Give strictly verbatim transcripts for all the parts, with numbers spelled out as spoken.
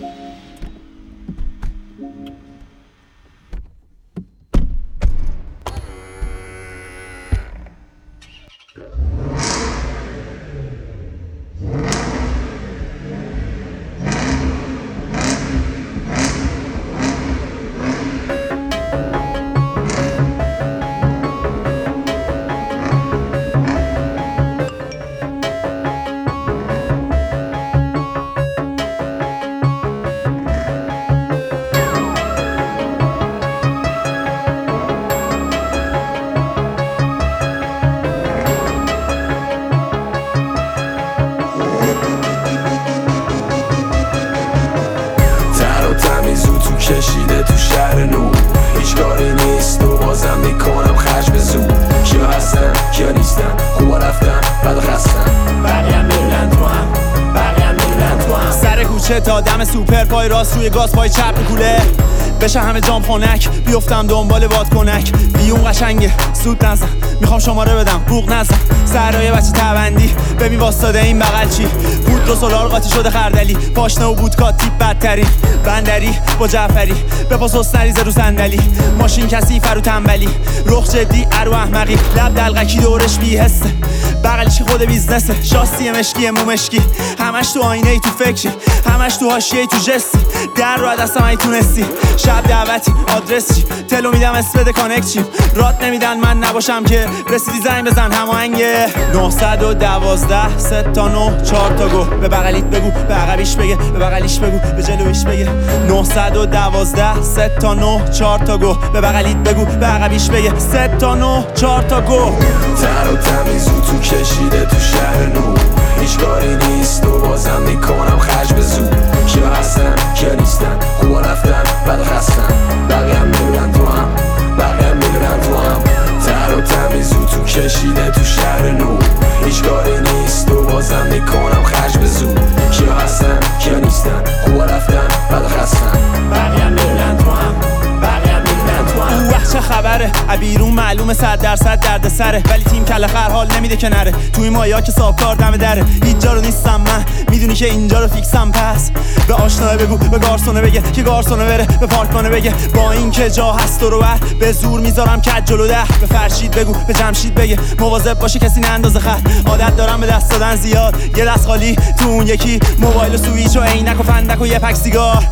کشیده تو شهر نور، هیچ کاری نیست و بازم میکنم خرج به زور. کیا هستن کیا نیستن، خوبا رفتن بعد خستن، بقیه هم میرن تو هم بقیه هم میرن تو هم. سر کوچه تا دم سوپر، پای راست روی گاز پای چپ کوله، بشه همه جام خنک، بیفتم دنبال بادکنک. بیون قشنگه سود نزن، میخوام شماره بدم بوق نزن. سرای بچه تبندی ببین واسطاده این بغل چی، بود دو سولار قاطی شده خردلی، پاشنه و بودکا تیپ بدترین. بندری با جعفری بپاس حسنریز رو صندلی، ماشین کسی فرو تنبلی، رخ جدی ارو احمقی، لب دلغکی دورش بی حسه، بغلش خود بیزنسه، شاسی مشکی مو مشکی، همش تو آینه ای تو فکری، همش تو حاشیه تو جستی، در رو دستم ای تونستی. شب دعوتی آدرس چی، تلو میدم اسم بده کانکت چیم، رات نمیدن من نباشم که رسیدی زنگ بزن هماهنگه. نهصد و دوازده سه تا نه چهار تا گو، به بغلیت بگو به عقبیش بگه، به بغلیش بگو به جلویش بگه. نهصد و دوازده سه تا نه چهار تا گو، به بغلیت بگو به عقبیش بگه. سه تا نه چهار تا گو. تر و تمیز و تو کشیده تو شهر نور، هیچ کاری نیست و بازم میکنم خرج به زور. کیا هستن کیا نیستن، خوبا رفتن بعد خستن، بقیه هم میرن تو هم بقیه هم میرن تو هم. تر و تمیز و تو کشیده تو شهر نور، هیچ کاری نیست و بازم میکنم خرج به زور. کیا هستن کیا نیستن، خوبا رفتن بعد خستن، بقیه هم میرن تو هم بقیه هم میرن تو هم. اوه چه خبره، بیرون معلومه صد درصد درد سره، ولی تیم کله خر حال نمیده که نره. توی مایا که صاحبکار دم دره، هیچ جا رو نیستم من، میدونی که اینجا رو فیکسم. پس به آشناه بگو به گارسونه بگه که گارسونه بره به پارکمانه بگه، با این که جا هست رو بر به زور میذارم کج جلو ده. به فرشید بگو به جمشید بگه مواظب باشه کسی نندازه خط. عادت دارم به دست دادن زیاد، یه دست خالی تو اون یکی، موبایل و سویچ و عینک و فندک و یه پک سیگار.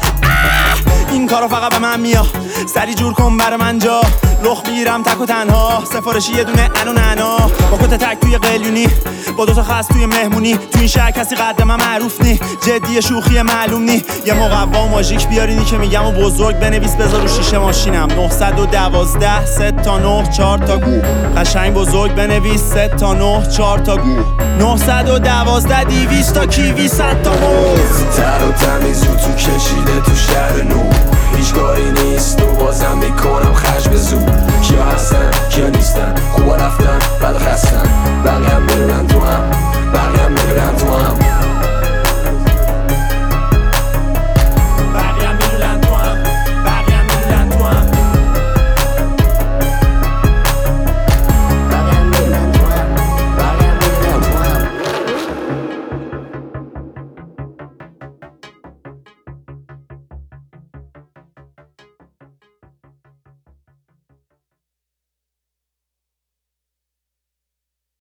این کارو فقط به من میاد، سری جور کن برا من جا، لخ میگیرم تک و تنها، سفارشی یه دونه انو ننا، با کت تک توی قلیونی، با دوتا خاص توی مهمونی. تو این شهر کسی قد من معروف نی، جدی شوخی معلوم نی. یه مقوا و ماژیک بیارینی که میگم و بزرگ بنویس بذار رو شیشه ماشینم. نهصد و دوازده سه تا نه چهار تا گو، قشنگ بزرگ بنویس سه تا نه چهار تا گو. نهصد و دوازده دویست تا کیوی صد تا موز. تر و تمیز و تو کشیده تو شهر نور، هیچ کاری نیست و بازم میکنم خرج به زور. کیا هستن کیا نیستن، خوبا رفتن بعد خستن، بقیه هم میرن تو هم